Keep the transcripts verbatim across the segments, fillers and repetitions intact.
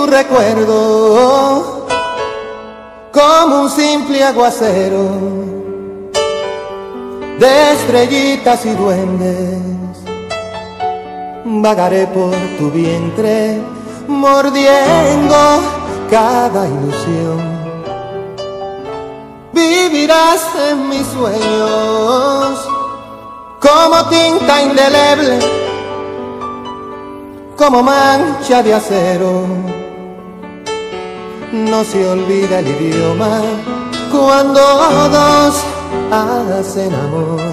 tu recuerdo como un simple aguacero de estrellitas y duendes. Vagaré por tu vientre mordiendo cada ilusión. Vivirás en mis sueños como tinta indeleble, como mancha de acero. No se olvida el idioma cuando dos hacen amor.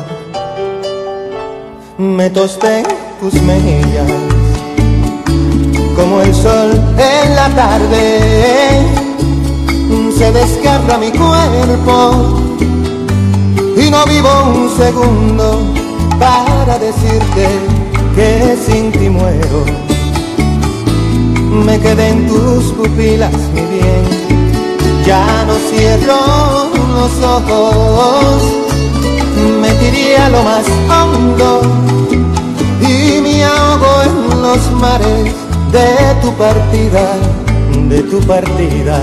Me tosté tus mejillas como el sol en la tarde. Se desgarra mi cuerpo y no vivo un segundo para decirte que sin ti muero. Me quedé en tus pupilas, mi bien, ya no cierro los ojos. Me tiré a lo más hondo y me ahogo en los mares de tu partida, de tu partida.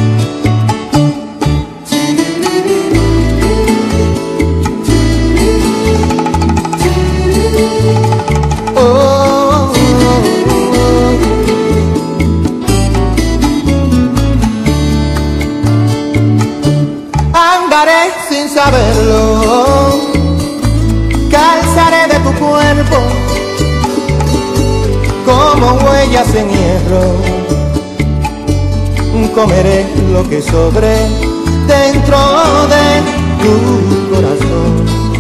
Andaré sin saberlo, calzaré de tu cuerpo como huellas en hierro. Comeré lo que sobre dentro de tu corazón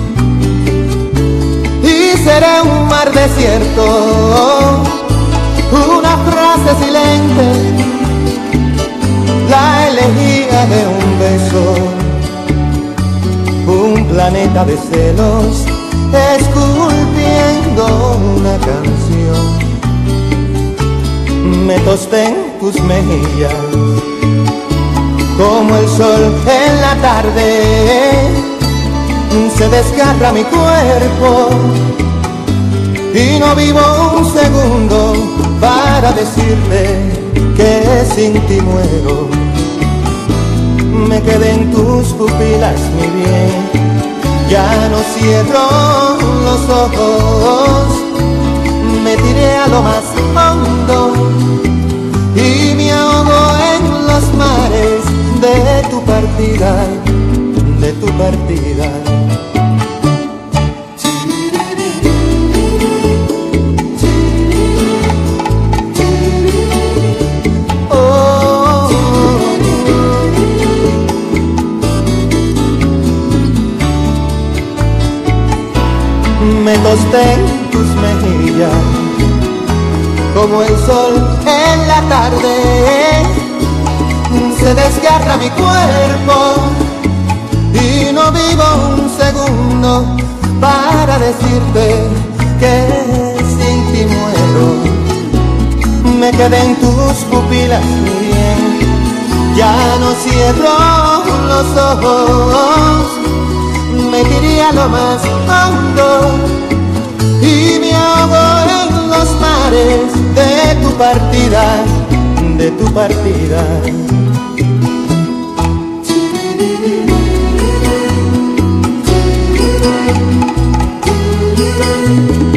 y seré un mar desierto, una frase silente, la elegía de un beso. Un planeta de celos esculpiendo una canción. Me tosté en tus mejillas como el sol en la tarde. Se desgarra mi cuerpo y no vivo un segundo para decirte que sin ti muero. Me quedé en tus pupilas, mi bien, ya no cierro los ojos. Me tiré a lo más hondo y me ahogo en los mares de tu partida, de tu partida. Me tosté en tus mejillas como el sol en la tarde. Se desgarra mi cuerpo y no vivo un segundo para decirte que sin ti muero. Me quedé en tus pupilas, mi bien, ya no cierro los ojos. Me tiré a lo más hondo y me ahogo en los mares de tu partida, de tu partida.